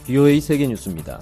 BOA 세계뉴스입니다.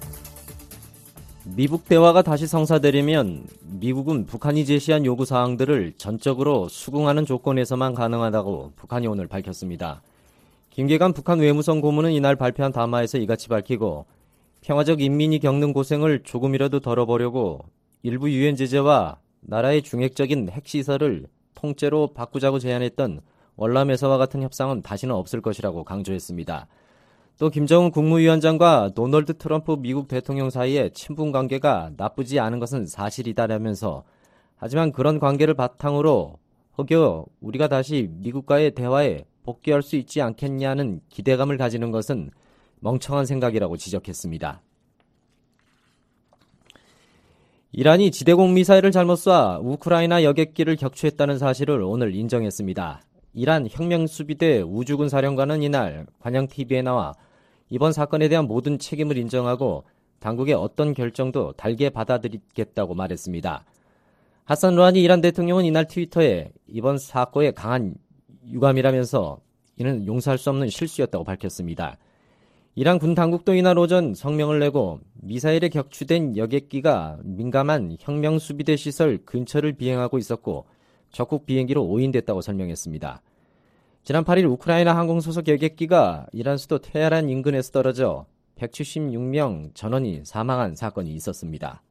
미북 대화가 다시 성사되려면 미국은 북한이 제시한 요구사항들을 전적으로 수긍하는 조건에서만 가능하다고 북한이 오늘 밝혔습니다. 김계관 북한 외무성 고문은 이날 발표한 담화에서 이같이 밝히고 평화적 인민이 겪는 고생을 조금이라도 덜어보려고 일부 유엔 제재와 나라의 중핵적인 핵시설을 통째로 바꾸자고 제안했던 월남에서와 같은 협상은 다시는 없을 것이라고 강조했습니다. 또 김정은 국무위원장과 도널드 트럼프 미국 대통령 사이의 친분 관계가 나쁘지 않은 것은 사실이다라면서 하지만 그런 관계를 바탕으로 혹여 우리가 다시 미국과의 대화에 복귀할 수 있지 않겠냐는 기대감을 가지는 것은 멍청한 생각이라고 지적했습니다. 이란이 지대공 미사일을 잘못 쏴 우크라이나 여객기를 격추했다는 사실을 오늘 인정했습니다. 이란 혁명수비대 우주군 사령관은 이날 관영 TV에 나와 이번 사건에 대한 모든 책임을 인정하고 당국의 어떤 결정도 달게 받아들이겠다고 말했습니다. 하산 루하니 이란 대통령은 이날 트위터에 이번 사건에 강한 유감이라면서 이는 용서할 수 없는 실수였다고 밝혔습니다. 이란 군 당국도 이날 오전 성명을 내고 미사일에 격추된 여객기가 민감한 혁명수비대 시설 근처를 비행하고 있었고 적국 비행기로 오인됐다고 설명했습니다. 지난 8일 우크라이나 항공 소속 여객기가 이란 수도 테헤란 인근에서 떨어져 176명 전원이 사망한 사건이 있었습니다.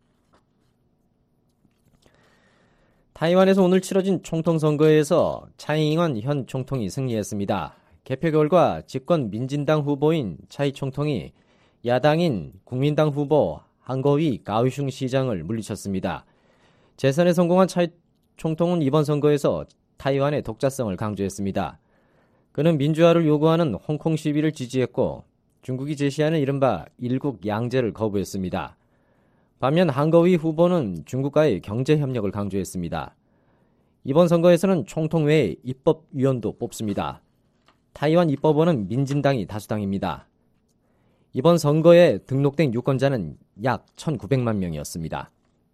타이완에서 오늘 치러진 총통 선거에서 차이잉원 현 총통이 승리했습니다. 개표 결과 집권 민진당 후보인 차이 총통이 야당인 국민당 후보 한거위 가오슝 시장을 물리쳤습니다. 재선에 성공한 차이 총통은 이번 선거에서 타이완의 독자성을 강조했습니다. 그는 민주화를 요구하는 홍콩 시위를 지지했고 중국이 제시하는 이른바 일국 양제를 거부했습니다. 반면 한거위 후보는 중국과의 경제 협력을 강조했습니다. 이번 선거에서는 총통 외에 입법위원도 뽑습니다. 타이완 입법원은 민진당이 다수당입니다. 이번 선거에 등록된 유권자는 약 1,900만 명이었습니다.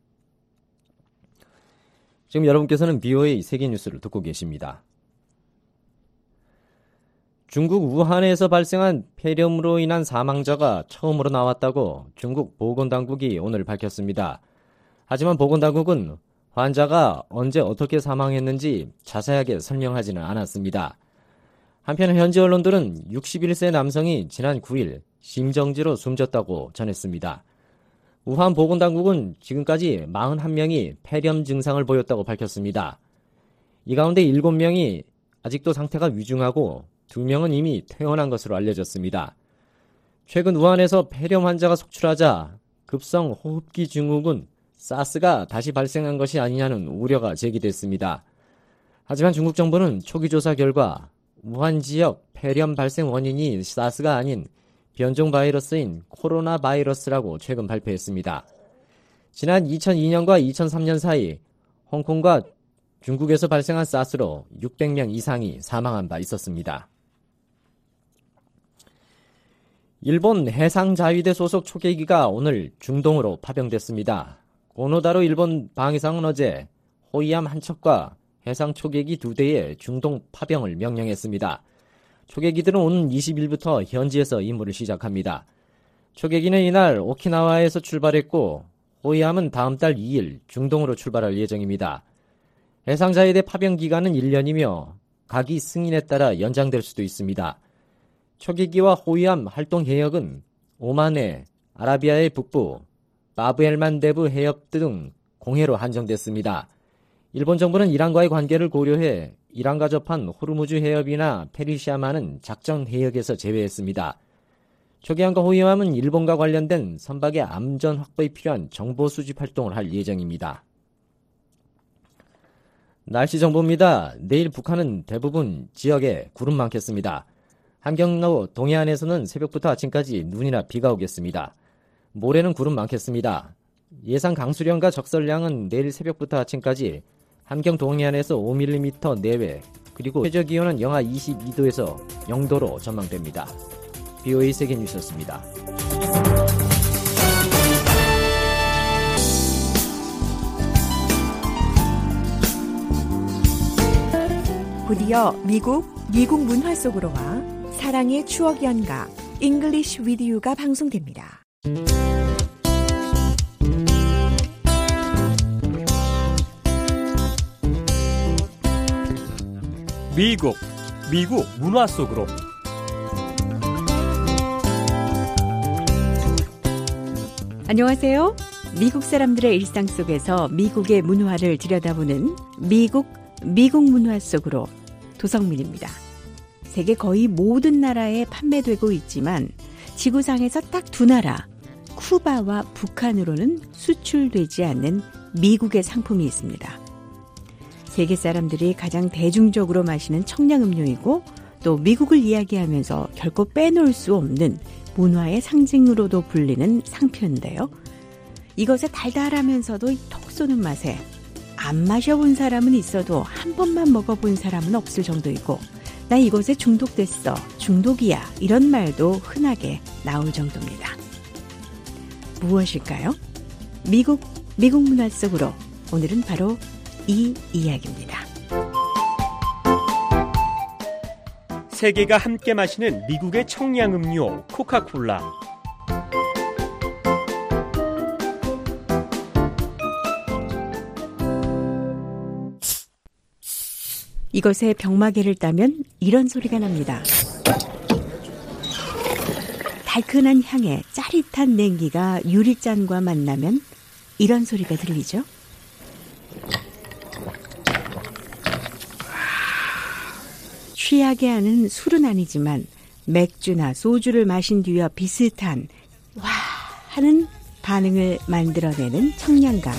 지금 여러분께서는 BOA 세계뉴스를 듣고 계십니다. 중국 우한에서 발생한 폐렴으로 인한 사망자가 처음으로 나왔다고 중국 보건당국이 오늘 밝혔습니다. 하지만 보건당국은 환자가 언제 어떻게 사망했는지 자세하게 설명하지는 않았습니다. 한편 현지 언론들은 61세 남성이 지난 9일 심정지로 숨졌다고 전했습니다. 우한 보건당국은 지금까지 41명이 폐렴 증상을 보였다고 밝혔습니다. 이 가운데 7명이 아직도 상태가 위중하고 2명은 이미 퇴원한 것으로 알려졌습니다. 최근 우한에서 폐렴 환자가 속출하자 급성 호흡기 증후군 사스가 다시 발생한 것이 아니냐는 우려가 제기됐습니다. 하지만 중국 정부는 초기 조사 결과 우한 지역 폐렴 발생 원인이 사스가 아닌 변종 바이러스인 코로나 바이러스라고 최근 발표했습니다. 지난 2002년과 2003년 사이 홍콩과 중국에서 발생한 사스로 600명 이상이 사망한 바 있었습니다. 일본 해상자위대 소속 초계기가 오늘 중동으로 파병됐습니다. 고노다로 일본 방위상은 어제 호위함 한 척과 해상 초계기 2대의 중동 파병을 명령했습니다. 초계기들은 오는 20일부터 현지에서 임무를 시작합니다. 초계기는 이날 오키나와에서 출발했고 호위함은 다음 달 2일 중동으로 출발할 예정입니다. 해상자위대 파병 기간은 1년이며 각이 승인에 따라 연장될 수도 있습니다. 초계기와 호위함 활동 해역은 오만해, 아라비아의 북부, 바브엘만 대부 해협 등 공해로 한정됐습니다. 일본 정부는 이란과의 관계를 고려해 이란과 접한 호르무즈 해협이나 페르시아만은 작전 해역에서 제외했습니다. 초계함과 호위함은 일본과 관련된 선박의 안전 확보에 필요한 정보 수집 활동을 할 예정입니다. 날씨 정보입니다. 내일 북한은 대부분 지역에 구름 많겠습니다. 함경로 동해안에서는 새벽부터 아침까지 눈이나 비가 오겠습니다. 모레는 구름 많겠습니다. 예상 강수량과 적설량은 내일 새벽부터 아침까지 함경 동해안에서 5mm 내외, 그리고 최저기온은 영하 22도에서 0도로 전망됩니다. BOA 세계뉴스였습니다. 곧이어 미국 문화 속으로 와 사랑의 추억 연가 English with You가 방송됩니다. 미국 문화 속으로. 안녕하세요. 미국 사람들의 일상 속에서 미국의 문화를 들여다보는 미국 문화 속으로 도성민입니다. 세계 거의 모든 나라에 판매되고 있지만 지구상에서 딱 두 나라, 쿠바와 북한으로는 수출되지 않는 미국의 상품이 있습니다. 세계 사람들이 가장 대중적으로 마시는 청량음료이고 또 미국을 이야기하면서 결코 빼놓을 수 없는 문화의 상징으로도 불리는 상표인데요. 이것의 달달하면서도 톡 쏘는 맛에 안 마셔본 사람은 있어도 한 번만 먹어본 사람은 없을 정도이고 나 이것에 중독됐어, 중독이야 이런 말도 흔하게 나올 정도입니다. 무엇일까요? 미국 문화 속으로 오늘은 바로 이 이야기입니다. 세계가 함께 마시는 미국의 청량음료 코카콜라. 이것의 병마개를 따면 이런 소리가 납니다. 달큰한 향에 짜릿한 냉기가 유리잔과 만나면 이런 소리가 들리죠. 취하게 하는 술은 아니지만 맥주나 소주를 마신 뒤와 비슷한 와 하는 반응을 만들어내는 청량감.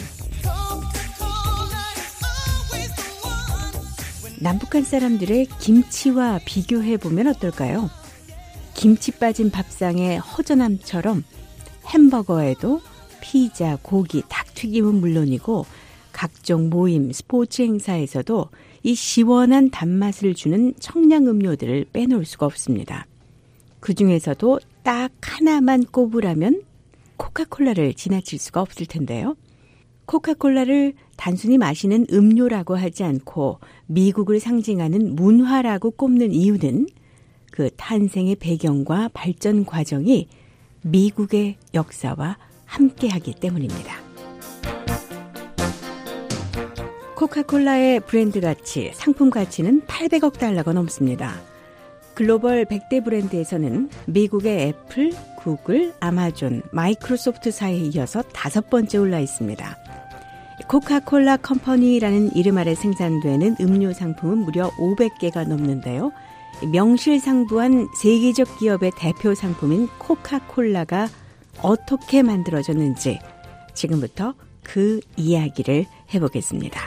남북한 사람들의 김치와 비교해보면 어떨까요? 김치 빠진 밥상의 허전함처럼 햄버거에도 피자, 고기, 닭튀김은 물론이고 각종 모임, 스포츠 행사에서도 이 시원한 단맛을 주는 청량음료들을 빼놓을 수가 없습니다. 그 중에서도 딱 하나만 꼽으라면 코카콜라를 지나칠 수가 없을 텐데요. 코카콜라를 단순히 마시는 음료라고 하지 않고 미국을 상징하는 문화라고 꼽는 이유는 그 탄생의 배경과 발전 과정이 미국의 역사와 함께하기 때문입니다. 코카콜라의 브랜드 가치, 상품 가치는 800억 달러가 넘습니다. 글로벌 100대 브랜드에서는 미국의 애플, 구글, 아마존, 마이크로소프트 사이에 이어서 5번째 올라 있습니다. 코카콜라 컴퍼니라는 이름 아래 생산되는 음료 상품은 무려 500개가 넘는데요. 명실상부한 세계적 기업의 대표 상품인 코카콜라가 어떻게 만들어졌는지 지금부터 그 이야기를 해보겠습니다.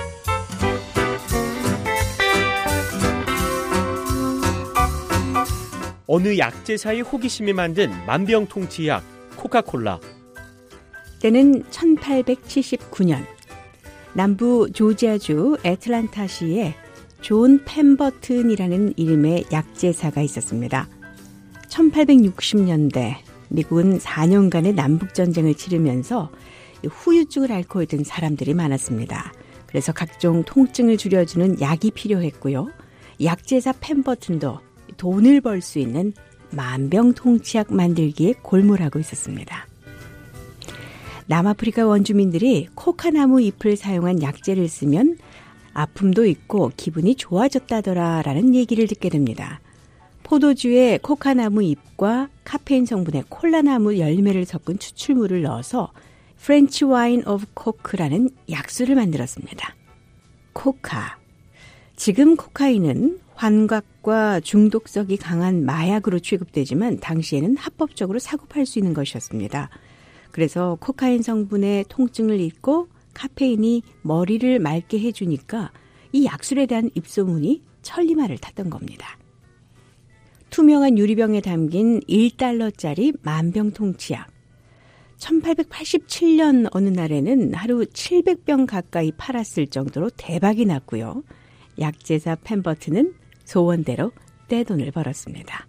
어느 약제사의 호기심이 만든 만병통치약 코카콜라. 때는 1879년 남부 조지아주 애틀란타시에 존 펜버튼이라는 이름의 약제사가 있었습니다. 1860년대 미국은 4년간의 남북전쟁을 치르면서 후유증을 앓고 있던 사람들이 많았습니다. 그래서 각종 통증을 줄여주는 약이 필요했고요. 약제사 펜버튼도 돈을 벌 수 있는 만병통치약 만들기에 골몰하고 있었습니다. 남아프리카 원주민들이 코카나무 잎을 사용한 약재를 쓰면 아픔도 있고 기분이 좋아졌다더라라는 얘기를 듣게 됩니다. 포도주에 코카나무 잎과 카페인 성분의 콜라나무 열매를 섞은 추출물을 넣어서 프렌치 와인 오브 코크라는 약수를 만들었습니다. 코카. 지금 코카인은 환각과 중독성이 강한 마약으로 취급되지만 당시에는 합법적으로 사고 팔 수 있는 것이었습니다. 그래서 코카인 성분의 통증을 잊고 카페인이 머리를 맑게 해주니까 이 약술에 대한 입소문이 천리말을 탔던 겁니다. 투명한 유리병에 담긴 1달러짜리 만병통치약. 1887년 어느 날에는 하루 700병 가까이 팔았을 정도로 대박이 났고요. 약제사 펜버튼은 소원대로 떼돈을 벌었습니다.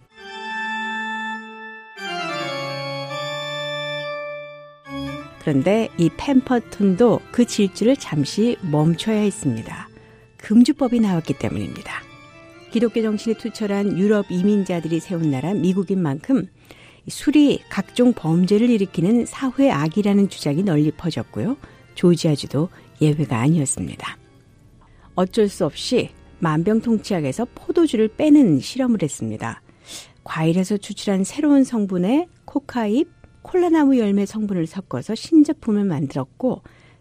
그런데 이 펜버튼도 그 질주를 잠시 멈춰야 했습니다. 금주법이 나왔기 때문입니다. 기독교 정신이 투철한 유럽 이민자들이 세운 나라 미국인 만큼 술이 각종 범죄를 일으키는 사회 악이라는 주장이 널리 퍼졌고요. 조지아주도 예외가 아니었습니다. 어쩔 수 없이 만병통치약에서 포도주를 빼는 실험을 했습니다. 과일에서 추출한 새로운 성분에 코카잎, 콜라나무 열매 성분을 섞어서 신제품을 만들었고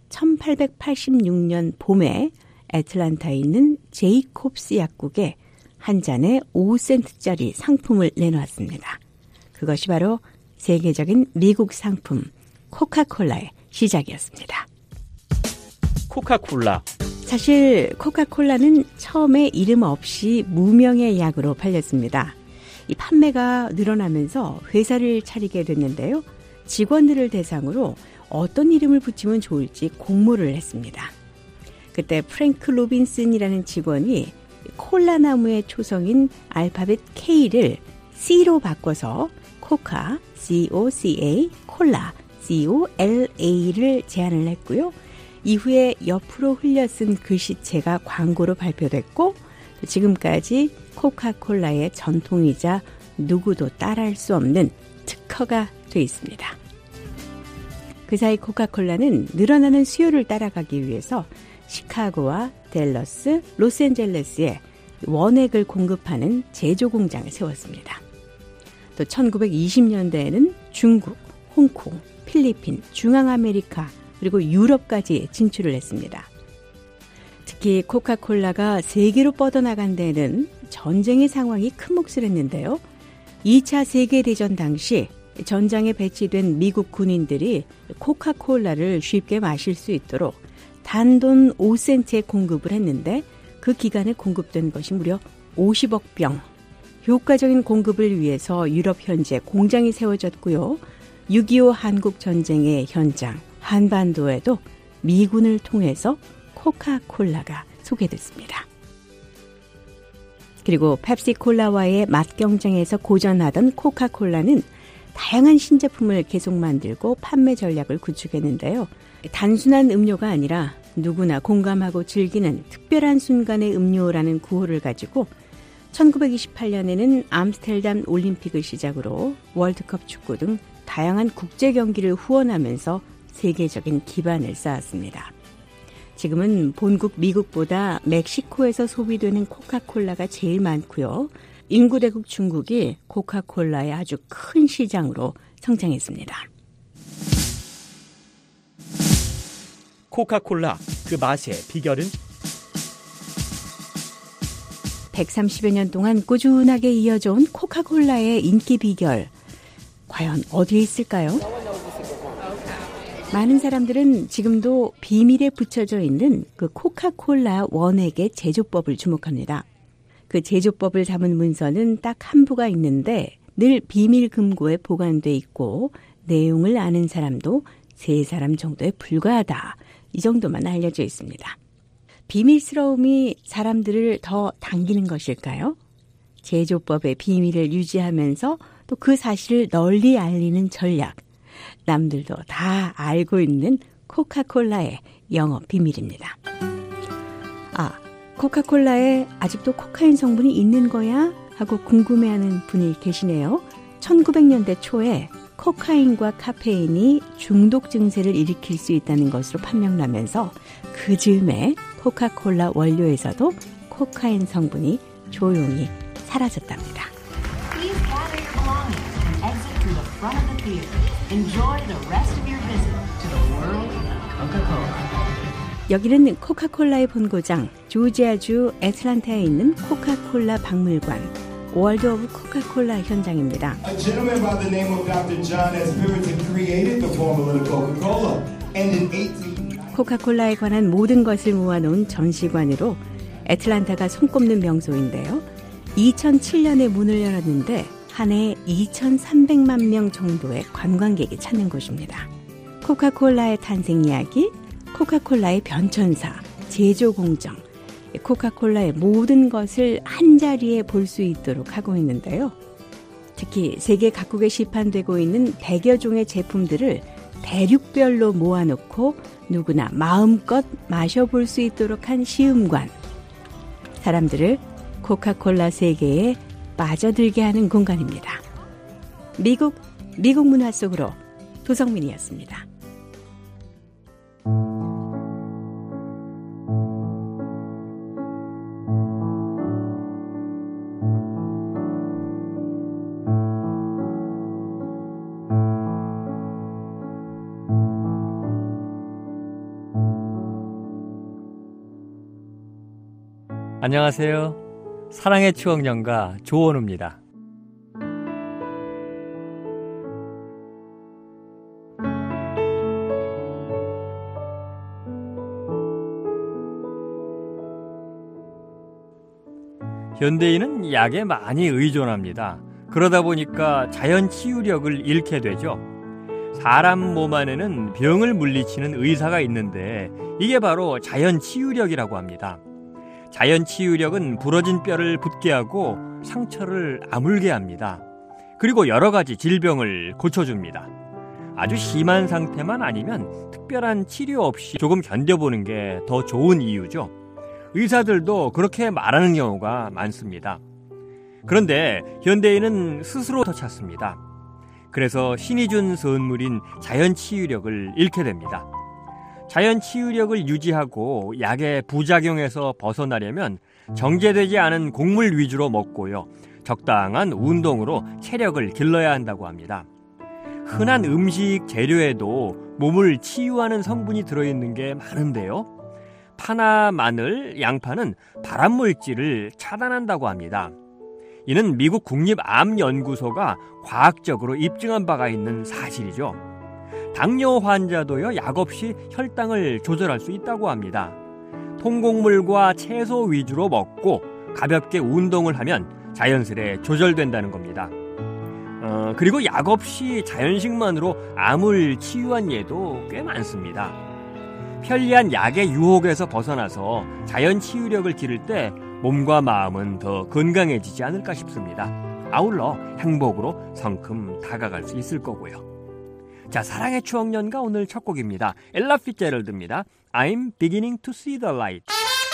1886년 봄에 애틀란타에 있는 제이콥스 약국에 한 잔에 5센트짜리 상품을 내놓았습니다. 그것이 바로 세계적인 미국 상품 코카콜라의 시작이었습니다. 코카콜라. 사실 코카콜라는 처음에 이름 없이 무명의 약으로 팔렸습니다. 이 판매가 늘어나면서 회사를 차리게 됐는데요. 직원들을 대상으로 어떤 이름을 붙이면 좋을지 공모를 했습니다. 그때 프랭크 로빈슨이라는 직원이 콜라나무의 초성인 알파벳 K를 C로 바꿔서 코카, C-O-C-A, 콜라, C-O-L-A를 제안을 했고요. 이후에 옆으로 흘려 쓴 글씨체가 광고로 발표됐고 지금까지 코카콜라의 전통이자 누구도 따라할 수 없는 특허가 돼 있습니다. 그 사이 코카콜라는 늘어나는 수요를 따라가기 위해서 시카고와 댈러스, 로스앤젤레스에 원액을 공급하는 제조 공장을 세웠습니다. 또 1920년대에는 중국, 홍콩, 필리핀, 중앙아메리카 그리고 유럽까지 진출을 했습니다. 특히 코카콜라가 세계로 뻗어나간 데에는 전쟁의 상황이 큰 몫을 했는데요. 2차 세계대전 당시 전장에 배치된 미국 군인들이 코카콜라를 쉽게 마실 수 있도록 단돈 5센트에 공급을 했는데 그 기간에 공급된 것이 무려 50억 병. 효과적인 공급을 위해서 유럽 현지에 공장이 세워졌고요. 6.25 한국전쟁의 현장 한반도에도 미군을 통해서 코카콜라가 소개됐습니다. 그리고 펩시콜라와의 맛 경쟁에서 고전하던 코카콜라는 다양한 신제품을 계속 만들고 판매 전략을 구축했는데요. 단순한 음료가 아니라 누구나 공감하고 즐기는 특별한 순간의 음료라는 구호를 가지고 1928년에는 암스테르담 올림픽을 시작으로 월드컵 축구 등 다양한 국제 경기를 후원하면서 세계적인 기반을 쌓았습니다. 지금은 본국 미국보다 멕시코에서 소비되는 코카콜라가 제일 많고요. 인구대국 중국이 코카콜라의 아주 큰 시장으로 성장했습니다. 코카콜라, 그 맛의 비결은? 130여 년 동안 꾸준하게 이어져 온 코카콜라의 인기 비결. 과연 어디에 있을까요? 많은 사람들은 지금도 비밀에 붙여져 있는 그 코카콜라 원액의 제조법을 주목합니다. 그 제조법을 담은 문서는 딱 한 부가 있는데 늘 비밀 금고에 보관돼 있고 내용을 아는 사람도 3사람 정도에 불과하다. 이 정도만 알려져 있습니다. 비밀스러움이 사람들을 더 당기는 것일까요? 제조법의 비밀을 유지하면서 또 그 사실을 널리 알리는 전략. 남들도 다 알고 있는 코카콜라의 영업 비밀입니다. 코카콜라에 아직도 코카인 성분이 있는 거야? 하고 궁금해하는 분이 계시네요. 1900년대 초에 코카인과 카페인이 중독 증세를 일으킬 수 있다는 것으로 판명나면서 그 즈음에 코카콜라 원료에서도 코카인 성분이 조용히 사라졌답니다. Please gather your belongings and exit through the front of the theater. Enjoy the rest of your visit to the world of Coca-Cola. 여기는 코카콜라의 본고장 조지아주 애틀란타에 있는 코카콜라 박물관 월드 오브 코카콜라 현장입니다. A gentleman by the name of Dr. John S. Pemberton created the formula of Coca-Cola. And in 18... 코카콜라에 관한 모든 것을 모아놓은 전시관으로 애틀란타가 손꼽는 명소인데요. 2007년에 문을 열었는데 한 해 2,300만 명 정도의 관광객이 찾는 곳입니다. 코카콜라의 탄생 이야기, 코카콜라의 변천사, 제조 공정, 코카콜라의 모든 것을 한자리에 볼 수 있도록 하고 있는데요. 특히 세계 각국에 시판되고 있는 100여 종의 제품들을 대륙별로 모아놓고 누구나 마음껏 마셔볼 수 있도록 한 시음관. 사람들을 코카콜라 세계에 빠져들게 하는 공간입니다. 미국 문화 속으로 도성민이었습니다. 안녕하세요. 사랑의 추억연가 조원우입니다. 현대인은 약에 많이 의존합니다. 그러다 보니까 자연 치유력을 잃게 되죠. 사람 몸 안에는 병을 물리치는 의사가 있는데 이게 바로 자연 치유력이라고 합니다. 자연 치유력은 부러진 뼈를 붓게 하고 상처를 아물게 합니다. 그리고 여러 가지 질병을 고쳐줍니다. 아주 심한 상태만 아니면 특별한 치료 없이 조금 견뎌보는 게 더 좋은 이유죠. 의사들도 그렇게 말하는 경우가 많습니다. 그런데 현대인은 스스로 더 찾습니다. 그래서 신이 준 선물인 자연 치유력을 잃게 됩니다. 자연 치유력을 유지하고 약의 부작용에서 벗어나려면 정제되지 않은 곡물 위주로 먹고요. 적당한 운동으로 체력을 길러야 한다고 합니다. 흔한 음식 재료에도 몸을 치유하는 성분이 들어있는 게 많은데요. 파나 마늘, 양파는 발암물질을 차단한다고 합니다. 이는 미국 국립암연구소가 과학적으로 입증한 바가 있는 사실이죠. 당뇨 환자도요, 약 없이 혈당을 조절할 수 있다고 합니다. 통곡물과 채소 위주로 먹고 가볍게 운동을 하면 자연스레 조절된다는 겁니다. 그리고 약 없이 자연식만으로 암을 치유한 예도 꽤 많습니다. 편리한 약의 유혹에서 벗어나서 자연 치유력을 기를 때 몸과 마음은 더 건강해지지 않을까 싶습니다. 아울러 행복으로 성큼 다가갈 수 있을 거고요. 자, 사랑의 추억연가 오늘 첫 곡입니다. 엘라 피츠제럴드입니다. I'm beginning to see the light.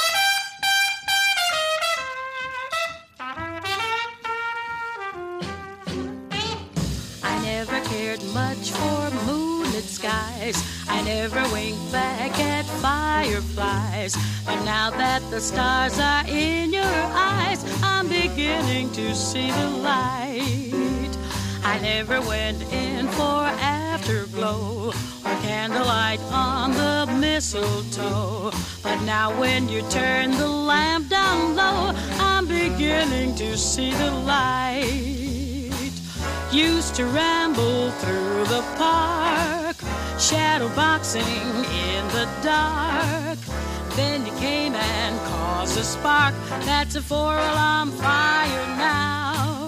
I never cared much for moonlit skies. I never winked back at fireflies. But now that the stars are in your eyes, I'm beginning to see the light. I never went in for afterglow or candlelight on the mistletoe. But now when you turn the lamp down low, I'm beginning to see the light. Used to ramble through the park, shadow boxing in the dark. Then you came and caused a spark. That's a four-alarm fire now.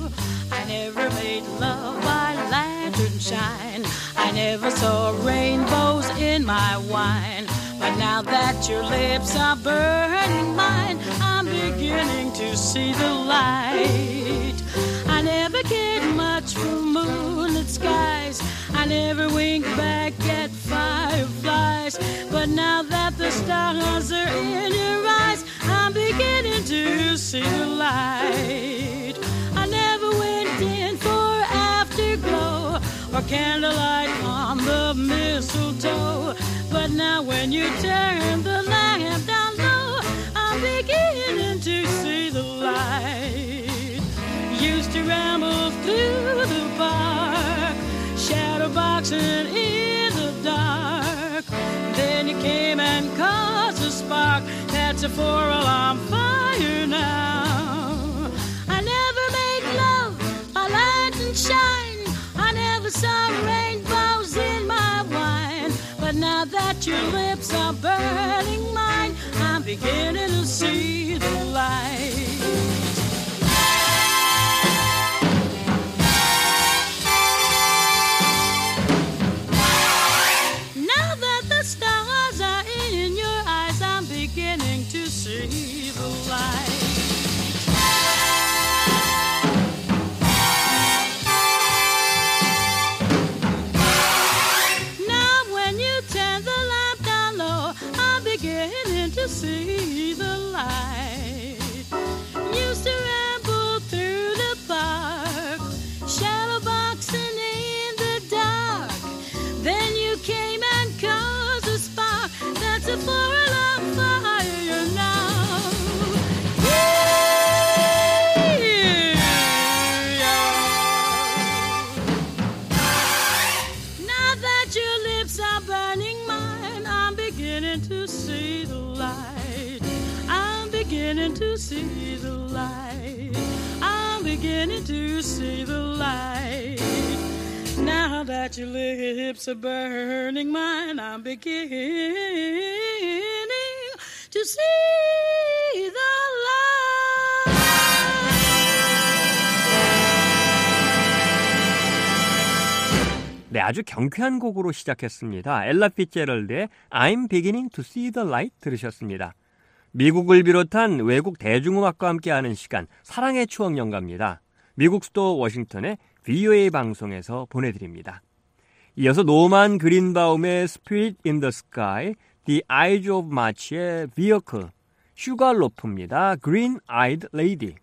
I never made love by lantern shine. I never saw rainbows in my wine. But now that your lips are burning mine, I'm beginning to see the light. I never cared much for moonlit skies. I never winked back at fireflies. But now that the stars are in your eyes, I'm beginning to see the light. I never went in for afterglow or candlelight on the mistletoe. But now when you turn the lamp down low, I'm beginning to see the light. Used to ramble through the park, shadow boxing in the dark. Then you came and caused a spark. That's a four-alarm fire now. I never made love by lantern shine. I never saw rainbows in my wine. But now that your lips are burning mine, I'm beginning to see the light. Now that the stars are in your eyes, I'm beginning to see the light. to see the light. beginning to see the light. Now that your lips are burning mine, I'm beginning to see the light. 네, 아주 경쾌한 곡으로 시작했습니다. 엘라 피츠제럴드의 I'm Beginning to See the Light 들으셨습니다. 미국을 비롯한 외국 대중음악과 함께하는 시간, 사랑의 추억 연가입니다. 미국 수도 워싱턴의 VOA 방송에서 보내드립니다. 이어서 노만 그린바움의 Spirit in the Sky, The Eyes of March의 Vehicle, 슈갈로프입니다. Green Eyed Lady.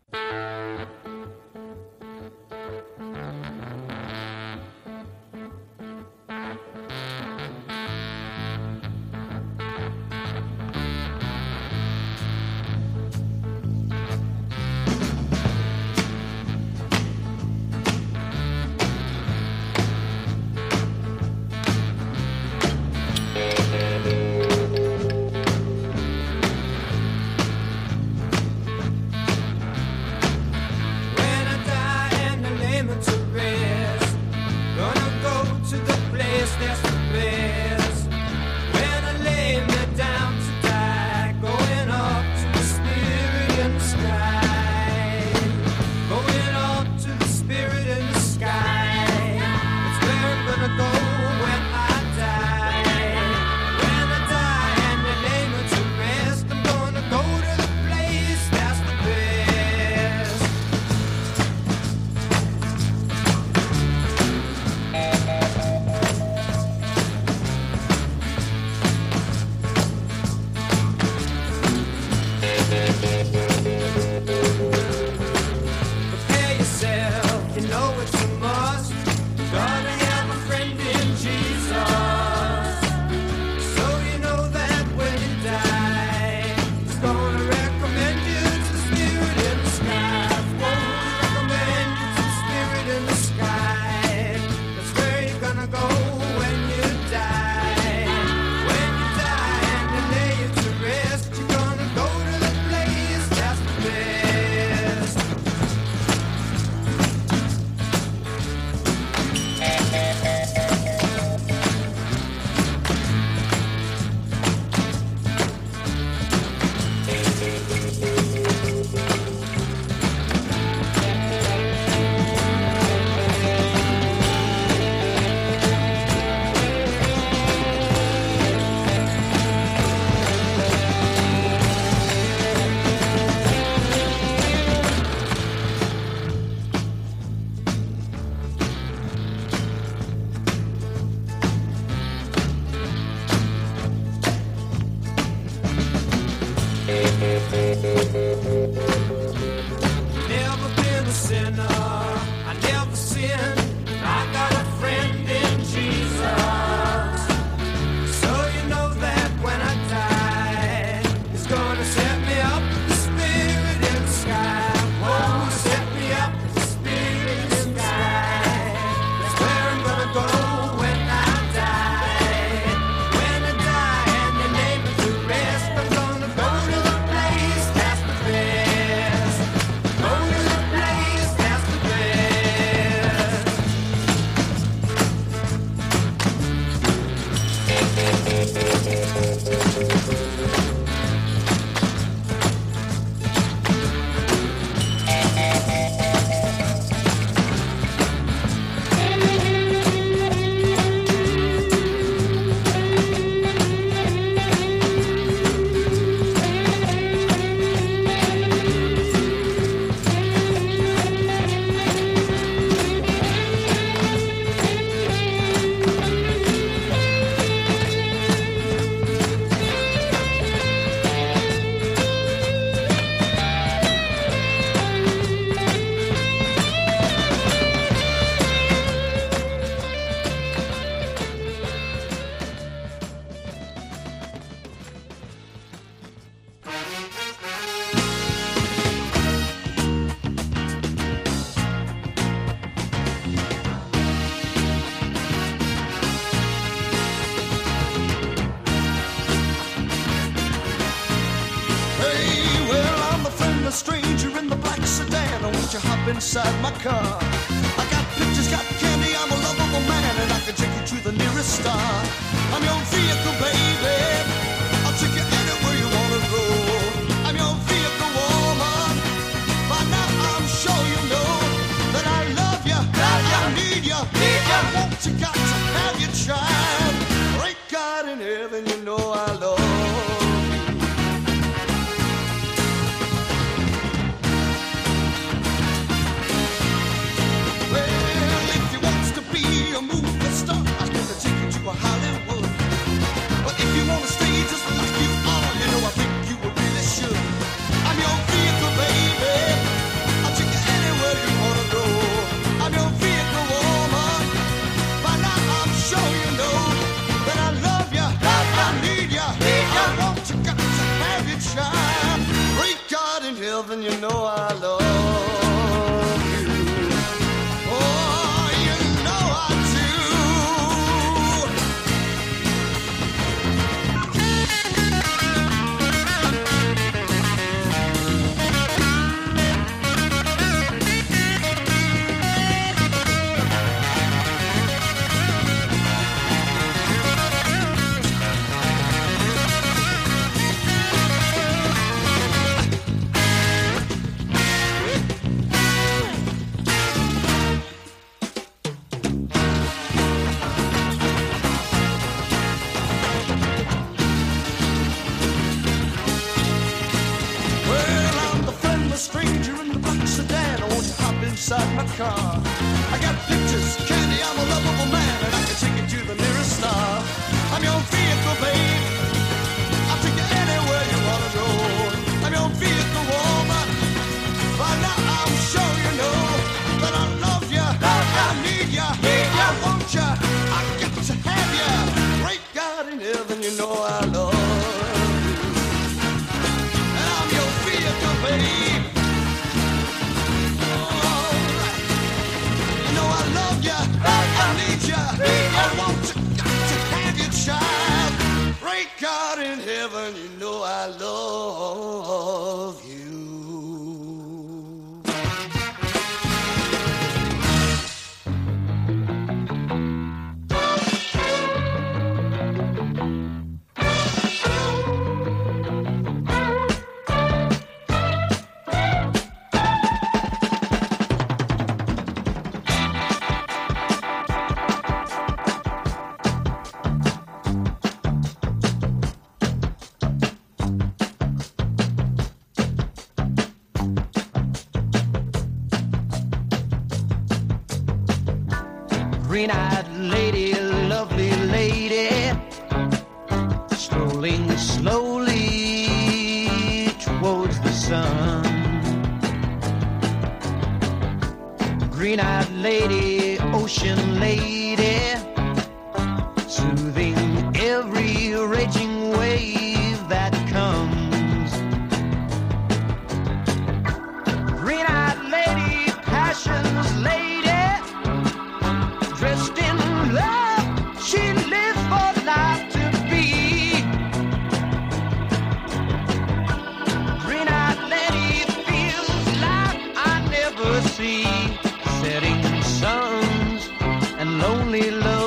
won't you hop inside my car? I got pictures, got candy, I'm a lovable man, and I can take you to the nearest star. I'm your vehicle, baby. I'll take you anywhere you wanna go. I'm your vehicle, woman. By now I'm sure you know that I love you, that I need you. I want you, got to have your child. Great God in heaven, you know I love you. Well, if you wants to be a movie star, I'm gonna take you to a Hollywood. But if you wanna stay just like you are, you know I think you really should. I'm your vehicle, baby. I'll take you anywhere you wanna go. I'm your vehicle, woman. By now I'm sure you know that I love you, that I need you. I want you, got to have your child. Great God in heaven, you know I love you. Oh, you know I do. Well, I'm the friendless stranger in the black sedan. I want you to hop inside my car. I got pictures, candy, I'm a lovable man, and I can take you to the nearest star. I'm your vehicle, babe. I'll take you anywhere you wanna go. I'm your vehicle, woman. By now I'm sure you know that I love you, that I need you, I want you, I got to have you. Great God in heaven, you know I love you. And I'm your vehicle, babe. Alright. You know I love you, I need you, I want you, got to have your child. Great God in heaven, you know I love you. Green-eyed lady, lovely lady, strolling slowly towards the sun. Green-eyed lady, ocean lady, soothing every raging wave that comes. Green-eyed lady, passion's lady, dressed in love, she lives for life to be. Green-eyed lady feels like I never see. Setting suns and lonely love.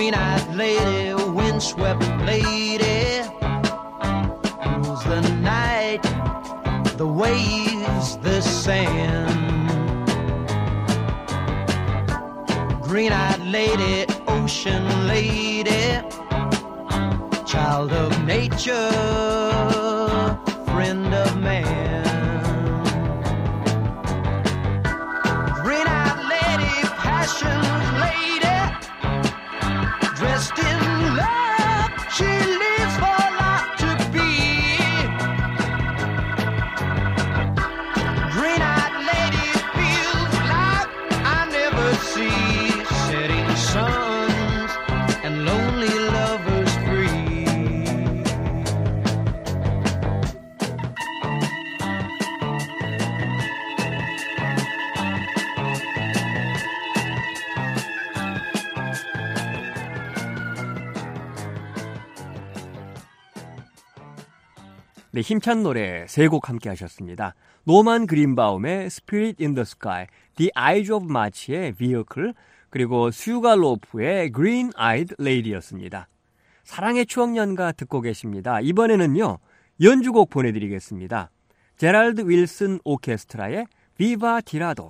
green-eyed lady, windswept lady, rules the night, the waves, the sand. Green-eyed lady, ocean lady, child of nature, friend of man. Green-eyed lady, passion lady, dressed in love, she lives for life to be. Green-eyed lady feels like I never see, setting suns and lonely lovers free. 네, 힘찬 노래 세 곡 함께 하셨습니다. 노만 그린바움의 Spirit in the Sky, The Eyes of March의 Vehicle, 그리고 슈가로프의 Green-Eyed Lady였습니다. 사랑의 추억 연가 듣고 계십니다. 이번에는요, 연주곡 보내드리겠습니다. 제랄드 윌슨 오케스트라의 Viva Tirado.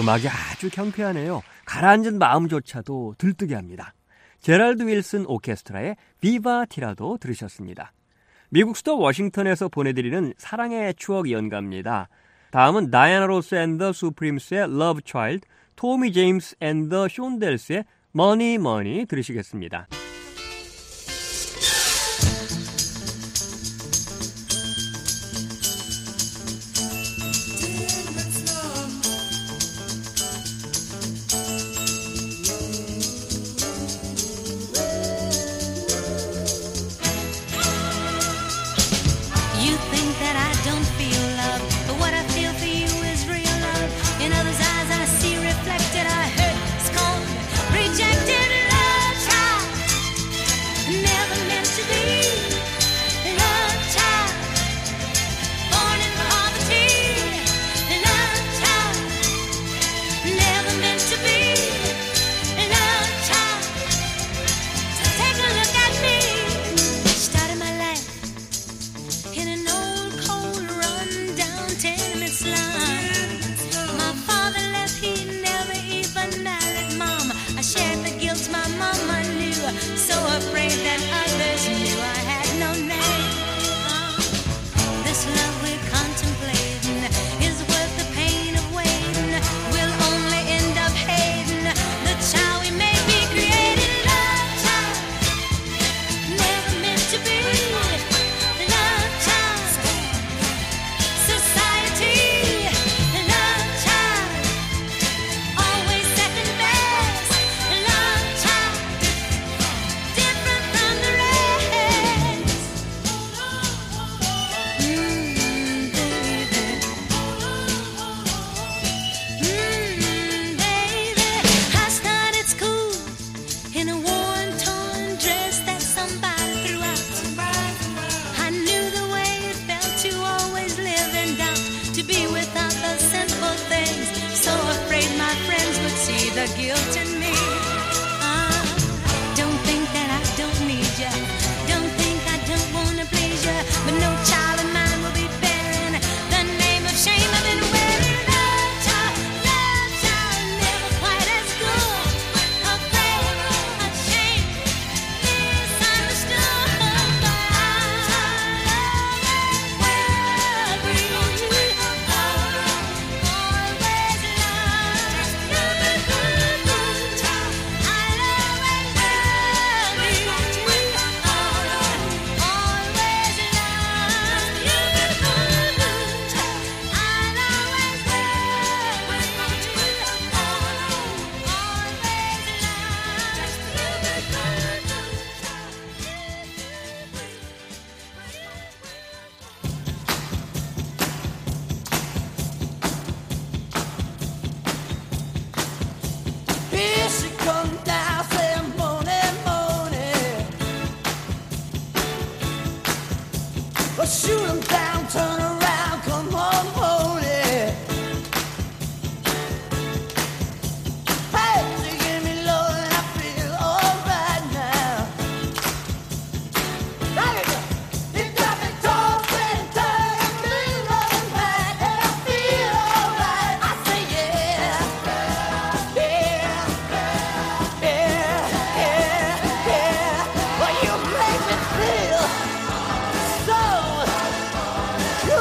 음악이 아주 경쾌하네요. 가라앉은 마음조차도 들뜨게 합니다. 제랄드 윌슨 오케스트라의 비바 티라도 들으셨습니다. 미국 수도 워싱턴에서 보내드리는 사랑의 추억 연가입니다. 다음은 다이애나 로스 앤 더 수프림스의 Love Child, 토미 제임스 앤 더 숀델스의 Money Money 들으시겠습니다. So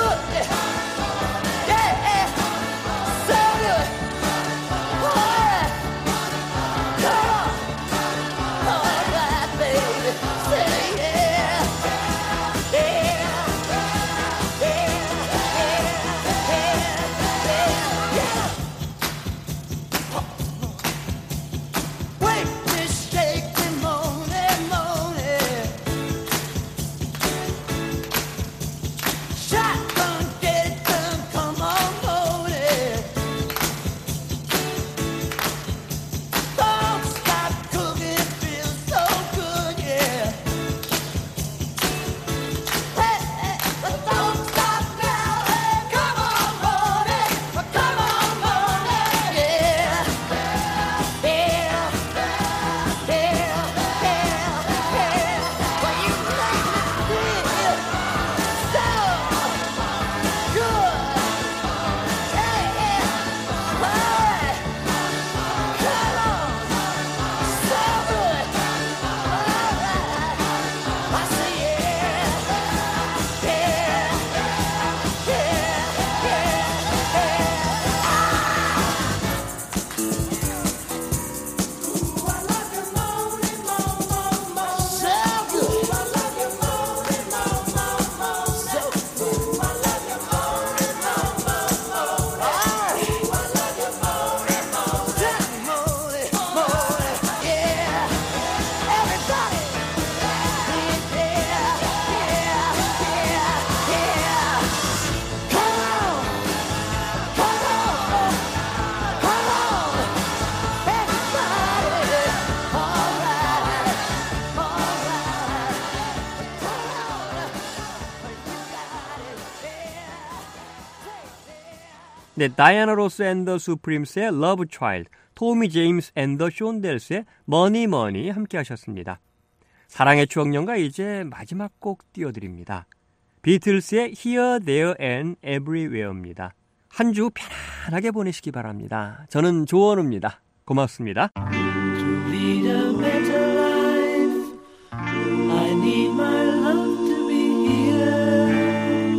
네, 다이아나 로스 앤 더 수프림스의 Love Child, 토미 제임스 앤 더 쇼델스의 Money Money 함께 하셨습니다. 사랑의 추억연가 이제 마지막 곡 띄워드립니다. 비틀스의 Here, There and Everywhere입니다. 한 주 편안하게 보내시기 바랍니다. 저는 조원우입니다. 고맙습니다. Lead a better life. I need my love to be here.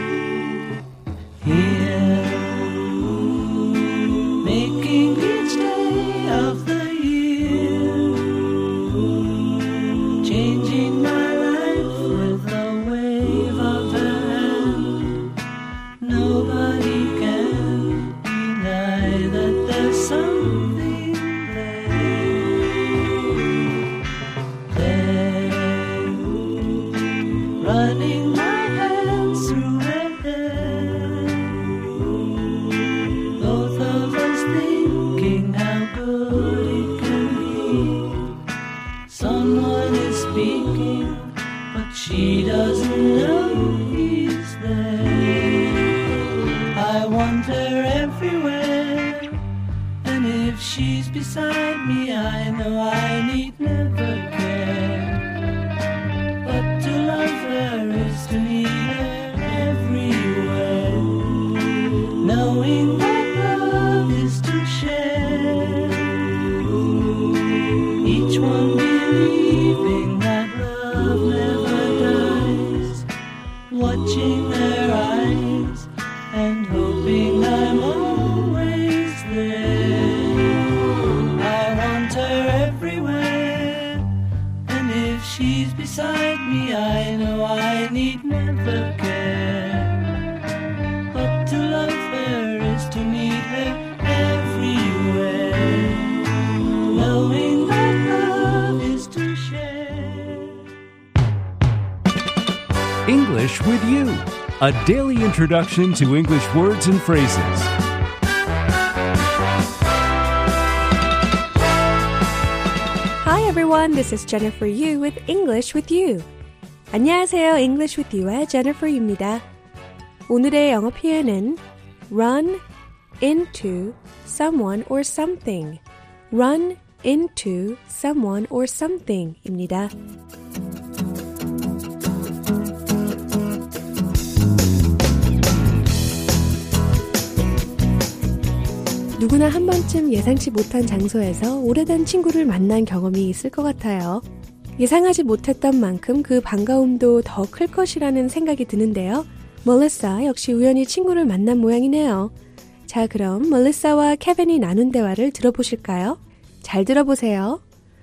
Here. Making each day of the year. Changing my life with a wave of her hand. Nobody can deny that there's something running my hands through her hair. Both of us thinking how good it can be. Someone is speaking, but she doesn't know he's there. I want her everywhere, and if she's beside me, I know I need never care. But to love her is to need her everywhere. Knowing that love is to share. Each one believing that love never dies. Watching their eyes and hoping I'm always there. I want her everywhere, and if she's beside me, I know I need never care. But to love her is to need her everywhere. Knowing that love is to share. English with You, a daily introduction to English words and phrases. Hi everyone, this is Jennifer Yu with English with You. 안녕하세요, English with You의 Jennifer Yu입니다. 오늘의 영어 표현은 run into someone or something. run into someone or something입니다. 누구나 한 번쯤 예상치 못한 장소에서 오래된 친구를 만난 경험이 있을 것 같아요. 예상하지 못했던 만큼 그 반가움도 더 클 것이라는 생각이 드는데요. 멜리사 역시 우연히 친구를 만난 모양이네요. 자, 그럼 멜리사와 케빈이 나눈 대화를 들어보실까요? 잘 들어보세요.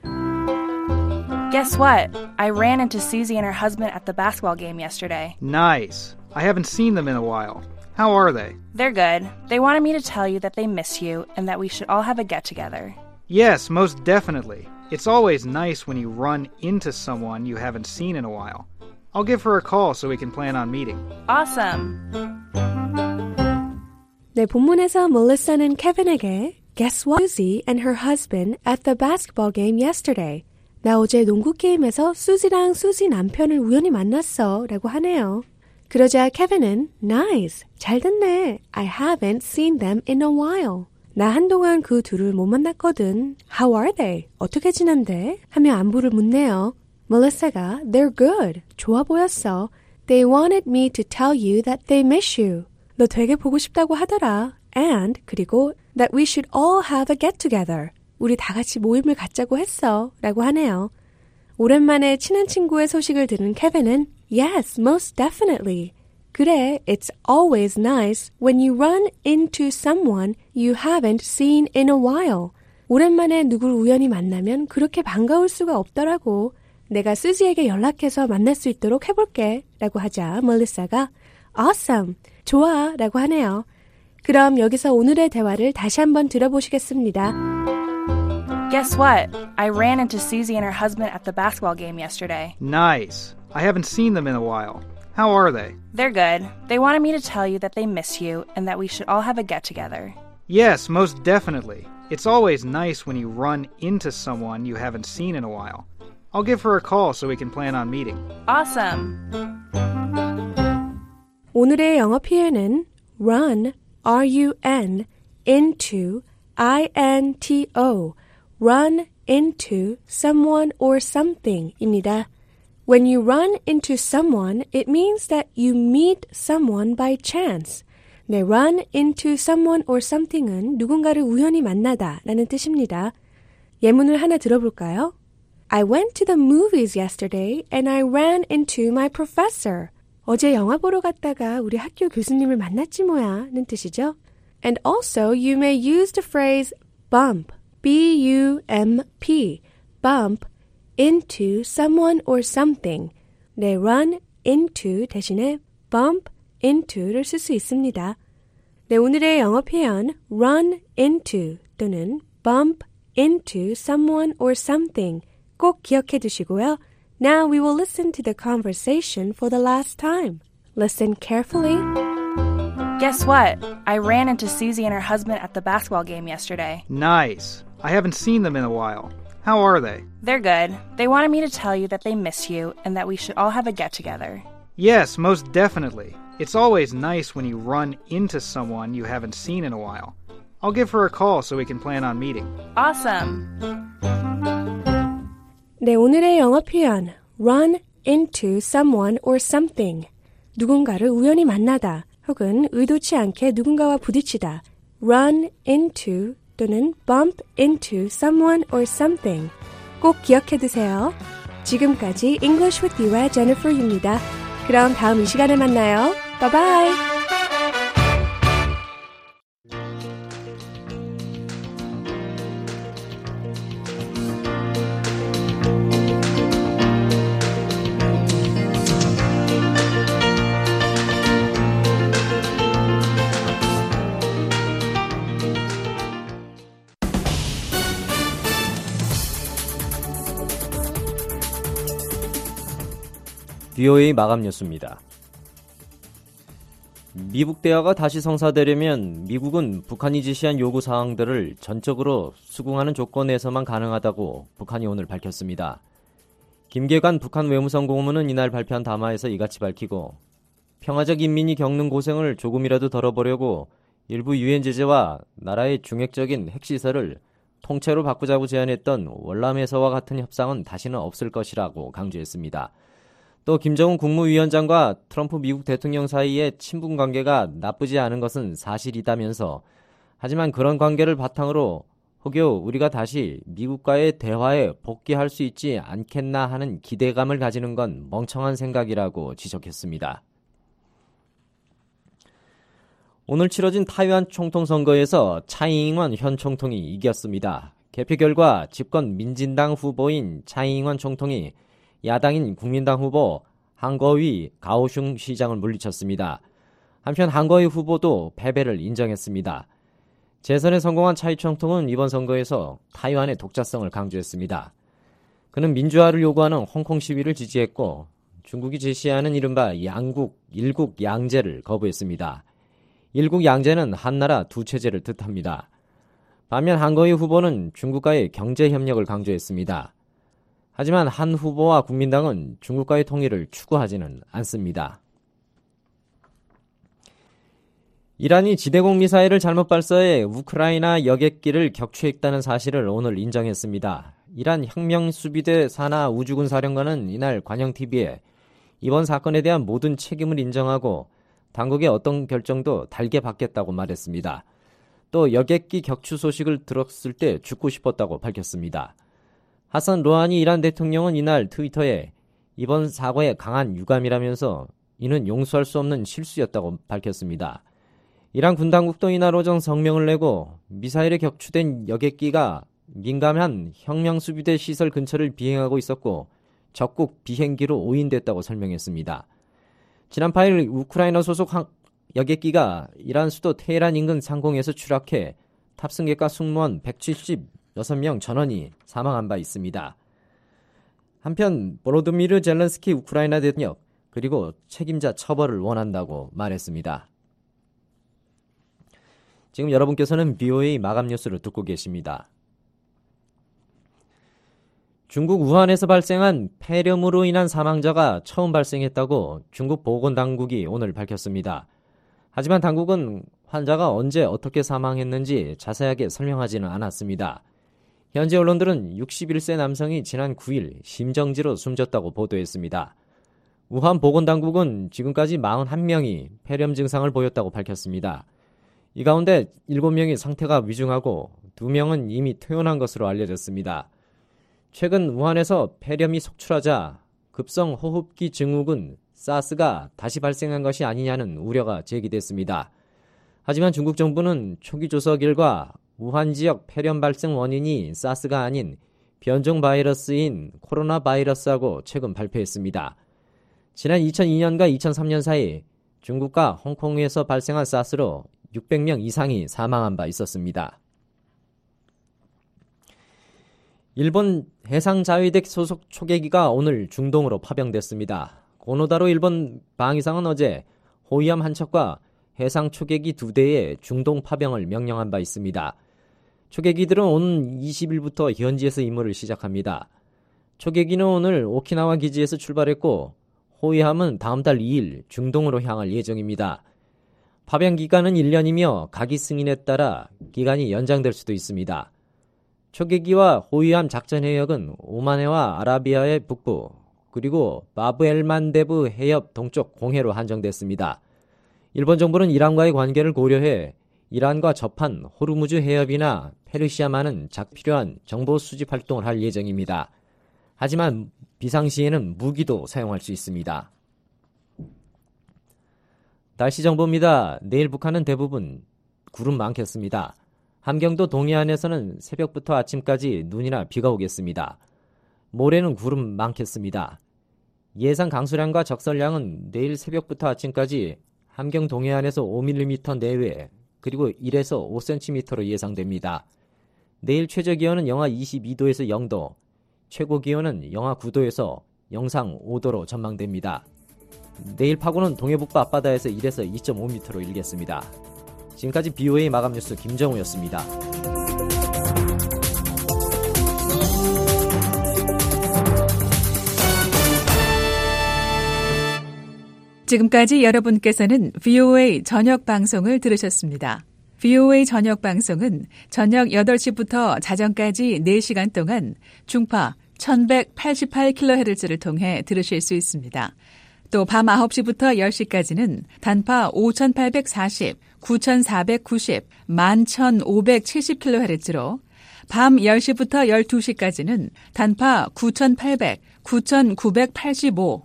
Guess what? I ran into Susie and her husband at the basketball game yesterday. Nice. I haven't seen them in a while. How are they? They're good. They wanted me to tell you that they miss you and that we should all have a get-together. Yes, most definitely. It's always nice when you run into someone you haven't seen in a while. I'll give her a call so we can plan on meeting. Awesome. 네, 본문에서 멜리사는 케빈에게 Guess what? Susie and her husband at the basketball game yesterday. 나 어제 농구 게임에서 수지랑 수지 남편을 우연히 만났어 라고 하네요. 그러자 케빈은 Nice, 잘 됐네. I haven't seen them in a while. 나 한동안 그 둘을 못 만났거든. How are they? 어떻게 지낸대? 하며 안부를 묻네요. 멜리사가 They're good. 좋아 보였어. They wanted me to tell you that they miss you. 너 되게 보고 싶다고 하더라. And 그리고 that we should all have a get-together. 우리 다 같이 모임을 갖자고 했어. 라고 하네요. 오랜만에 친한 친구의 소식을 들은 케빈은 Yes, most definitely. 그래, it's always nice when you run into someone you haven't seen in a while. 오랜만에 누굴 우연히 만나면 그렇게 반가울 수가 없더라고. 내가 수지에게 연락해서 만날 수 있도록 해볼게. 라고 하자 멜리사가 Awesome, 좋아. 라고 하네요. 그럼 여기서 오늘의 대화를 다시 한번 들어보시겠습니다. Guess what? I ran into Susie and her husband at the basketball game yesterday. Nice. I haven't seen them in a while. How are they? They're good. They wanted me to tell you that they miss you and that we should all have a get-together. Yes, most definitely. It's always nice when you run into someone you haven't seen in a while. I'll give her a call so we can plan on meeting. Awesome. 오늘의 영어 표현은 run, R-U-N, into, I-N-T-O, run into someone or something입니다. When you run into someone, it means that you meet someone by chance. 네, run into someone or something은 누군가를 우연히 만나다 라는 뜻입니다. 예문을 하나 들어볼까요? I went to the movies yesterday and I ran into my professor. 어제 영화 보러 갔다가 우리 학교 교수님을 만났지 뭐야는 뜻이죠. And also, you may use the phrase bump, B-U-M-P, bump into someone or something. 네, run into 대신에 bump into를 쓸 수 있습니다. 네, 오늘의 영어 표현 run into 또는 bump into someone or something 꼭 기억해 두시고요. Now we will listen to the conversation for the last time. Listen carefully. Guess what? I ran into Susie and her husband at the basketball game yesterday. Nice. I haven't seen them in a while. How are they? They're good. They wanted me to tell you that they miss you and that we should all have a get-together. Yes, most definitely. It's always nice when you run into someone you haven't seen in a while. I'll give her a call so we can plan on meeting. Awesome. 네, 오늘의 영어 표현 run into someone or something. 누군가를 우연히 만나다 혹은 의도치 않게 누군가와 부딪히다. run into 또는 bump into someone or something. 꼭 기억해 두세요. 지금까지 English with You의 Jennifer입니다. 그럼 다음 이 시간에 만나요. Bye bye. VOA 마감 뉴스입니다. 미국 대화가 다시 성사되려면 미국은 북한이 지시한 요구 사항들을 전적으로 수긍하는 조건에서만 가능하다고 북한이 오늘 밝혔습니다. 김계관 북한 외무성 고문은 이날 발표한 담화에서 이같이 밝히고 평화적 인민이 겪는 고생을 조금이라도 덜어보려고 일부 유엔 제재와 나라의 중핵적인 핵시설을 통째로 바꾸자고 제안했던 월남에서와 같은 협상은 다시는 없을 것이라고 강조했습니다. 또 김정은 국무위원장과 트럼프 미국 대통령 사이의 친분 관계가 나쁘지 않은 것은 사실이다면서 하지만 그런 관계를 바탕으로 혹여 우리가 다시 미국과의 대화에 복귀할 수 있지 않겠나 하는 기대감을 가지는 건 멍청한 생각이라고 지적했습니다. 오늘 치러진 타이완 총통 선거에서 차이잉원 현 총통이 이겼습니다. 개표 결과 집권 민진당 후보인 차이잉원 총통이 야당인 국민당 후보 한거위 가오슝 시장을 물리쳤습니다. 한편 한거위 후보도 패배를 인정했습니다. 재선에 성공한 차이 총통은 이번 선거에서 타이완의 독자성을 강조했습니다. 그는 민주화를 요구하는 홍콩 시위를 지지했고 중국이 제시하는 이른바 양국, 일국 양제를 거부했습니다. 일국 양제는 한나라 두 체제를 뜻합니다. 반면 한거위 후보는 중국과의 경제 협력을 강조했습니다. 하지만 한 후보와 국민당은 중국과의 통일을 추구하지는 않습니다. 이란이 지대공 미사일을 잘못 발사해 우크라이나 여객기를 격추했다는 사실을 오늘 인정했습니다. 이란 혁명수비대 산하 우주군 사령관은 이날 관영-TV에 이번 사건에 대한 모든 책임을 인정하고 당국의 어떤 결정도 달게 받겠다고 말했습니다. 또 여객기 격추 소식을 들었을 때 죽고 싶었다고 밝혔습니다. 하산 로하니 이란 대통령은 이날 트위터에 이번 사고에 강한 유감이라면서 이는 용서할 수 없는 실수였다고 밝혔습니다. 이란 군 당국도 이날 오전 성명을 내고 미사일에 격추된 여객기가 민감한 혁명수비대 시설 근처를 비행하고 있었고 적국 비행기로 오인됐다고 설명했습니다. 지난 8일 우크라이나 소속 여객기가 이란 수도 테헤란 인근 상공에서 추락해 탑승객과 승무원 170 6명 전원이 사망한 바 있습니다. 한편 보로드미르 젤렌스키 우크라이나 대통령 그리고 책임자 처벌을 원한다고 말했습니다. 지금 여러분께서는 BOA 마감 뉴스를 듣고 계십니다. 중국 우한에서 발생한 폐렴으로 인한 사망자가 처음 발생했다고 중국 보건당국이 오늘 밝혔습니다. 하지만 당국은 환자가 언제 어떻게 사망했는지 자세하게 설명하지는 않았습니다. 현지 언론들은 61세 남성이 지난 9일 심정지로 숨졌다고 보도했습니다. 우한 보건당국은 지금까지 41명이 폐렴 증상을 보였다고 밝혔습니다. 이 가운데 7명이 상태가 위중하고 2명은 이미 퇴원한 것으로 알려졌습니다. 최근 우한에서 폐렴이 속출하자 급성 호흡기 증후군 사스가 다시 발생한 것이 아니냐는 우려가 제기됐습니다. 하지만 중국 정부는 초기 조사 결과 우한 지역 폐렴 발생 원인이 사스가 아닌 변종 바이러스인 코로나 바이러스라고 최근 발표했습니다. 지난 2002년과 2003년 사이 중국과 홍콩에서 발생한 사스로 600명 이상이 사망한 바 있었습니다. 일본 해상자위대 소속 초계기가 오늘 중동으로 파병됐습니다. 고노다로 일본 방위상은 어제 호위함 한 척과 해상 초계기 2대의 중동 파병을 명령한 바 있습니다. 초계기들은 오는 20일부터 현지에서 임무를 시작합니다. 초계기는 오늘 오키나와 기지에서 출발했고 호위함은 다음 달 2일 중동으로 향할 예정입니다. 파병 기간은 1년이며 가기 승인에 따라 기간이 연장될 수도 있습니다. 초계기와 호위함 작전 해역은 오만해와 아라비아의 북부 그리고 바브엘만데브 해협 동쪽 공해로 한정됐습니다. 일본 정부는 이란과의 관계를 고려해 이란과 접한 호르무즈 해협이나 페르시아만은 필요한 정보 수집 활동을 할 예정입니다. 하지만 비상시에는 무기도 사용할 수 있습니다. 날씨 정보입니다. 내일 북한은 대부분 구름 많겠습니다. 함경도 동해안에서는 새벽부터 아침까지 눈이나 비가 오겠습니다. 모레는 구름 많겠습니다. 예상 강수량과 적설량은 내일 새벽부터 아침까지 함경 동해안에서 5mm 내외 그리고 1에서 5cm로 예상됩니다. 내일 최저기온은 영하 22도에서 0도, 최고기온은 영하 9도에서 영상 5도로 전망됩니다. 내일 파고는 동해북부 앞바다에서 1에서 2.5m로 일겠습니다. 지금까지 BOA 마감 뉴스 김정우였습니다. 지금까지 여러분께서는 VOA 저녁 방송을 들으셨습니다. VOA 저녁 방송은 저녁 8시부터 자정까지 4시간 동안 중파 1188kHz를 통해 들으실 수 있습니다. 또 밤 9시부터 10시까지는 단파 5840, 9490, 11570kHz로 밤 10시부터 12시까지는 단파 9800, 9985,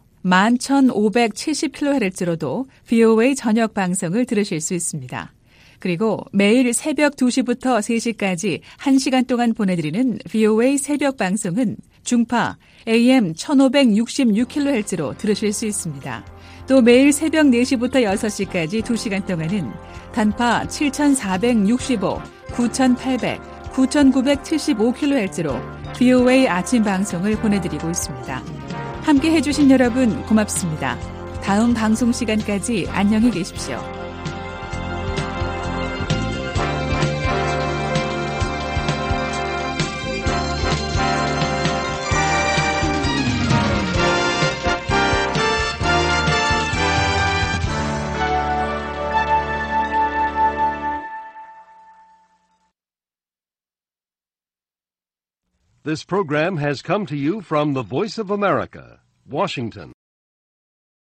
11570kHz로도 VOA 저녁 방송을 들으실 수 있습니다. 그리고 매일 새벽 2시부터 3시까지 1시간 동안 보내드리는 VOA 새벽 방송은 중파 AM 1566kHz로 들으실 수 있습니다. 또 매일 새벽 4시부터 6시까지 2시간 동안은 단파 7465, 9800, 9975kHz로 VOA 아침 방송을 보내드리고 있습니다. 함께 해주신 여러분 고맙습니다. 다음 방송 시간까지 안녕히 계십시오. This program has come to you from the Voice of America, Washington.